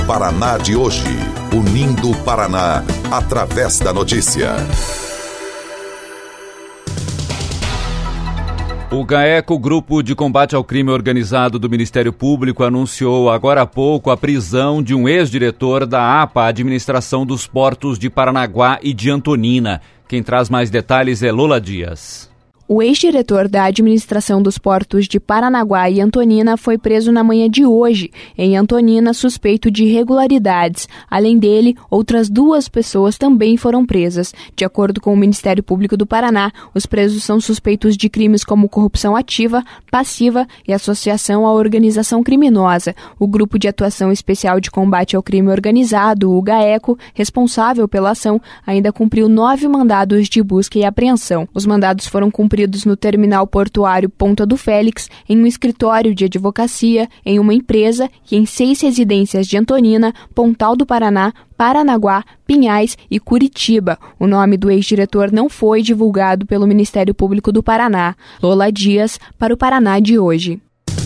Paraná de hoje. Unindo o Paraná, através da notícia. O GAECO, Grupo de Combate ao Crime Organizado do Ministério Público, anunciou agora há pouco a prisão de um ex-diretor da APA, Administração dos Portos de Paranaguá e de Antonina. Quem traz mais detalhes é Lola Dias. O ex-diretor da Administração dos Portos de Paranaguá e Antonina foi preso na manhã de hoje, em Antonina, suspeito de irregularidades. Além dele, outras 2 pessoas também foram presas. De acordo com o Ministério Público do Paraná, os presos são suspeitos de crimes como corrupção ativa, passiva e associação à organização criminosa. O Grupo de Atuação Especial de Combate ao Crime Organizado, o GAECO, responsável pela ação, ainda cumpriu 9 mandados de busca e apreensão. Os mandados foram cumpridos no terminal portuário Ponta do Félix, em um escritório de advocacia, em uma empresa e em 6 residências de Antonina, Pontal do Paraná, Paranaguá, Pinhais e Curitiba. O nome do ex-diretor não foi divulgado pelo Ministério Público do Paraná. Lola Dias, para o Paraná de hoje.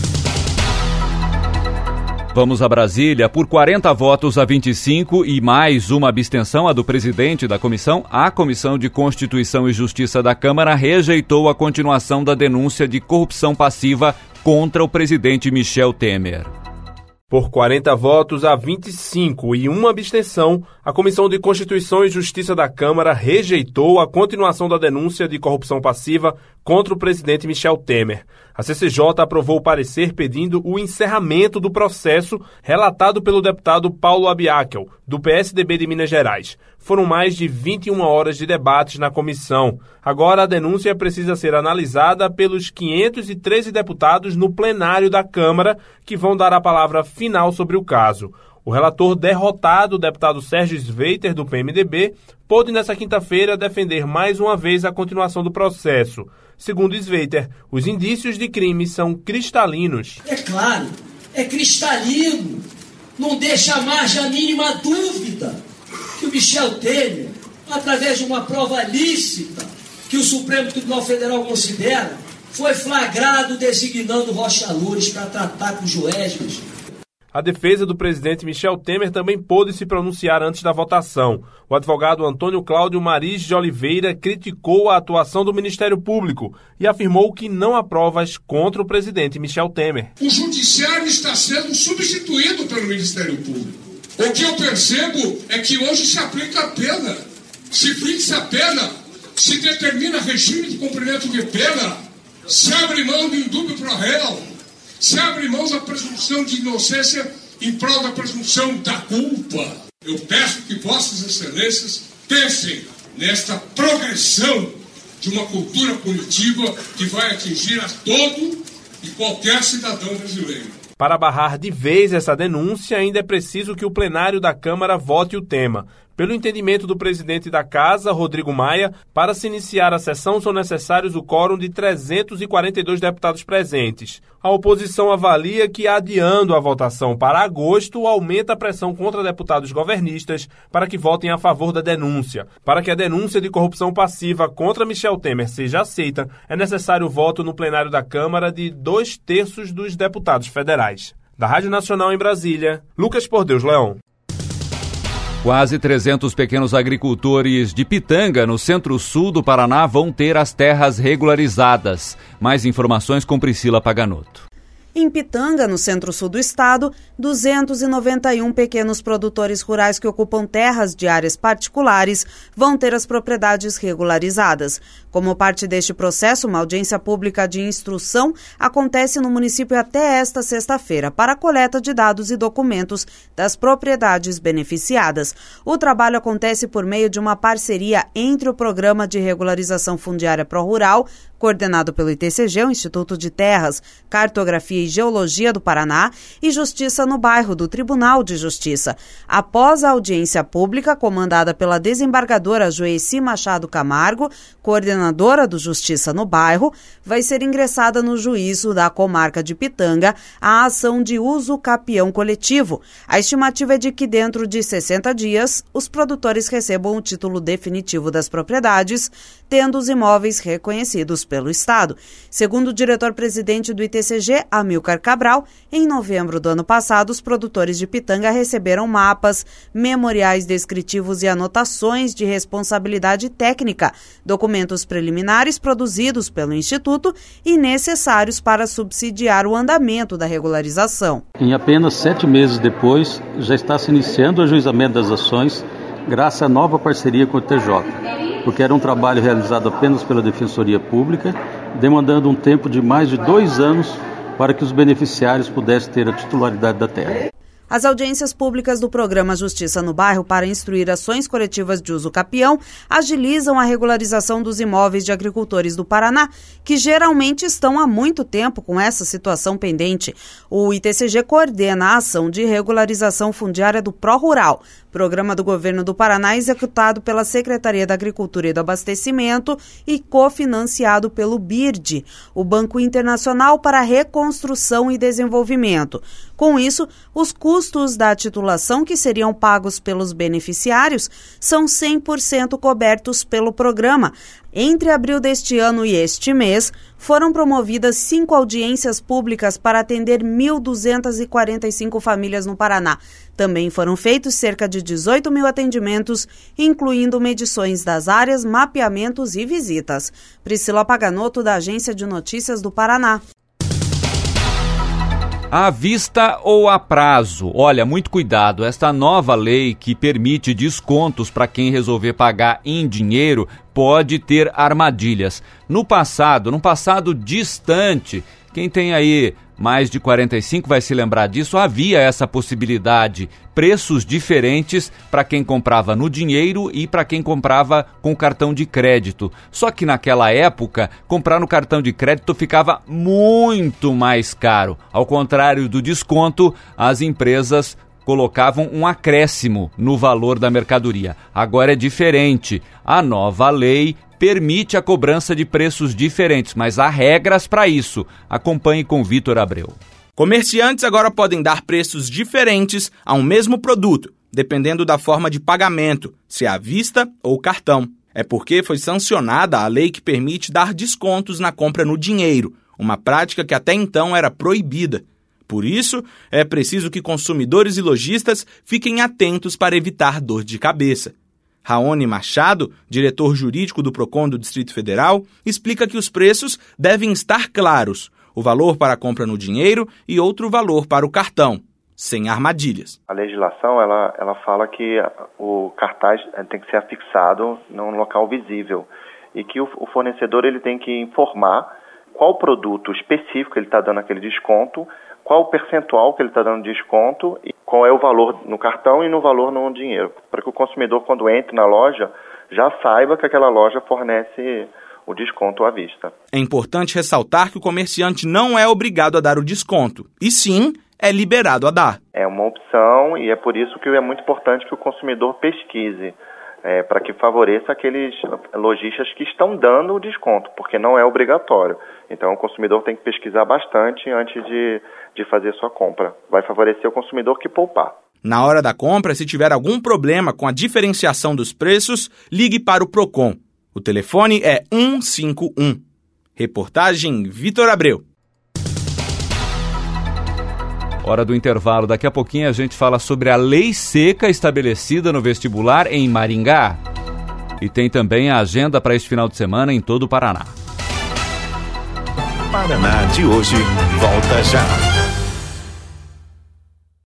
Vamos a Brasília. Por 40 votos a 25 e mais uma abstenção, a do presidente da comissão, a Comissão de Constituição e Justiça da Câmara rejeitou a continuação da denúncia de corrupção passiva contra o presidente Michel Temer. Por 40 votos a 25 e uma abstenção, a Comissão de Constituição e Justiça da Câmara rejeitou a continuação da denúncia de corrupção passiva contra o presidente Michel Temer. A CCJ aprovou o parecer pedindo o encerramento do processo relatado pelo deputado Paulo Abiakel, do PSDB de Minas Gerais. Foram mais de 21 horas de debates na comissão. Agora a denúncia precisa ser analisada pelos 513 deputados no plenário da Câmara, que vão dar a palavra final sobre o caso. O relator derrotado, o deputado Sérgio Sveiter, do PMDB, pôde nesta quinta-feira defender mais uma vez a continuação do processo. Segundo Sveiter, os indícios de crime são cristalinos. É claro, é cristalino. Não deixa margem a mínima dúvida que o Michel Temer, através de uma prova lícita que o Supremo Tribunal Federal considera, foi flagrado designando Rocha Loures para tratar com o Joesbas. A defesa do presidente Michel Temer também pôde se pronunciar antes da votação. O advogado Antônio Cláudio Maris de Oliveira criticou a atuação do Ministério Público e afirmou que não há provas contra o presidente Michel Temer. O Judiciário está sendo substituído pelo Ministério Público. O que eu percebo é que hoje se aplica a pena. Se fixa a pena, se determina regime de cumprimento de pena, se abre mão do indúbio pro réu, se abre mão da presunção de inocência em prol da presunção da culpa. Eu peço que vossas excelências pensem nesta progressão de uma cultura punitiva que vai atingir a todo e qualquer cidadão brasileiro. Para barrar de vez essa denúncia, ainda é preciso que o plenário da Câmara vote o tema. Pelo entendimento do presidente da Casa, Rodrigo Maia, para se iniciar a sessão são necessários o quórum de 342 deputados presentes. A oposição avalia que, adiando a votação para agosto, aumenta a pressão contra deputados governistas para que votem a favor da denúncia. Para que a denúncia de corrupção passiva contra Michel Temer seja aceita, é necessário o voto no plenário da Câmara de 2/3 dos deputados federais. Da Rádio Nacional em Brasília, Lucas Por Deus Leão. Quase 300 pequenos agricultores de Pitanga, no centro-sul do Paraná, vão ter as terras regularizadas. Mais informações com Priscila Paganoto. Em Pitanga, no centro-sul do estado, 291 pequenos produtores rurais que ocupam terras de áreas particulares vão ter as propriedades regularizadas. Como parte deste processo, uma audiência pública de instrução acontece no município até esta sexta-feira para a coleta de dados e documentos das propriedades beneficiadas. O trabalho acontece por meio de uma parceria entre o Programa de Regularização Fundiária Pró-Rural, coordenado pelo ITCG, o Instituto de Terras, Cartografia e Geologia do Paraná, e Justiça no Bairro, do Tribunal de Justiça. Após a audiência pública, comandada pela desembargadora Joeci Machado Camargo, coordenadora do Justiça no Bairro, vai ser ingressada no juízo da comarca de Pitanga a ação de uso capião coletivo. A estimativa é de que dentro de 60 dias, os produtores recebam o título definitivo das propriedades, tendo os imóveis reconhecidos pelo Estado. Segundo o diretor-presidente do ITCG, Amilcar Cabral, em novembro do ano passado, os produtores de pitanga receberam mapas, memoriais descritivos e anotações de responsabilidade técnica, documentos preliminares produzidos pelo Instituto e necessários para subsidiar o andamento da regularização. Em apenas 7 meses depois, já está se iniciando o ajuizamento das ações, graças à nova parceria com o TJ, porque era um trabalho realizado apenas pela Defensoria Pública, demandando um tempo de mais de 2 anos para que os beneficiários pudessem ter a titularidade da terra. As audiências públicas do programa Justiça no Bairro para instruir ações coletivas de uso capião agilizam a regularização dos imóveis de agricultores do Paraná, que geralmente estão há muito tempo com essa situação pendente. O ITCG coordena a ação de regularização fundiária do Pró-Rural, programa do governo do Paraná executado pela Secretaria da Agricultura e do Abastecimento e cofinanciado pelo BIRD, o Banco Internacional para Reconstrução e Desenvolvimento. Com isso, os custos da titulação que seriam pagos pelos beneficiários são 100% cobertos pelo programa. Entre abril deste ano e este mês, foram promovidas 5 audiências públicas para atender 1.245 famílias no Paraná. Também foram feitos cerca de 18 mil atendimentos, incluindo medições das áreas, mapeamentos e visitas. Priscila Paganotto, da Agência de Notícias do Paraná. À vista ou a prazo? Olha, muito cuidado, esta nova lei que permite descontos para quem resolver pagar em dinheiro pode ter armadilhas. No passado distante, quem tem aí mais de 45 vai se lembrar disso, havia essa possibilidade, preços diferentes para quem comprava no dinheiro e para quem comprava com cartão de crédito. Só que naquela época, comprar no cartão de crédito ficava muito mais caro. Ao contrário do desconto, as empresas colocavam um acréscimo no valor da mercadoria. Agora é diferente. A nova lei permite a cobrança de preços diferentes, mas há regras para isso. Acompanhe com Vitor Abreu. Comerciantes agora podem dar preços diferentes a um mesmo produto, dependendo da forma de pagamento, se é à vista ou cartão. É porque foi sancionada a lei que permite dar descontos na compra no dinheiro, uma prática que até então era proibida. Por isso, é preciso que consumidores e lojistas fiquem atentos para evitar dor de cabeça. Raoni Machado, diretor jurídico do Procon do Distrito Federal, explica que os preços devem estar claros, o valor para a compra no dinheiro e outro valor para o cartão, sem armadilhas. A legislação ela fala que o cartaz tem que ser afixado num local visível e que o fornecedor ele tem que informar qual produto específico ele está dando aquele desconto, qual o percentual que ele está dando desconto e qual é o valor no cartão e no valor no dinheiro, para que o consumidor, quando entre na loja, já saiba que aquela loja fornece o desconto à vista. É importante ressaltar que o comerciante não é obrigado a dar o desconto, e sim é liberado a dar. É uma opção e é por isso que é muito importante que o consumidor pesquise, para que favoreça aqueles lojistas que estão dando o desconto, porque não é obrigatório. Então o consumidor tem que pesquisar bastante antes de fazer sua compra. Vai favorecer o consumidor que poupar. Na hora da compra, se tiver algum problema com a diferenciação dos preços, ligue para o Procon. O telefone é 151. Reportagem Vitor Abreu. Hora do intervalo. Daqui a pouquinho a gente fala sobre a lei seca estabelecida no vestibular em Maringá. E tem também a agenda para este final de semana em todo o Paraná. Paraná de hoje volta já.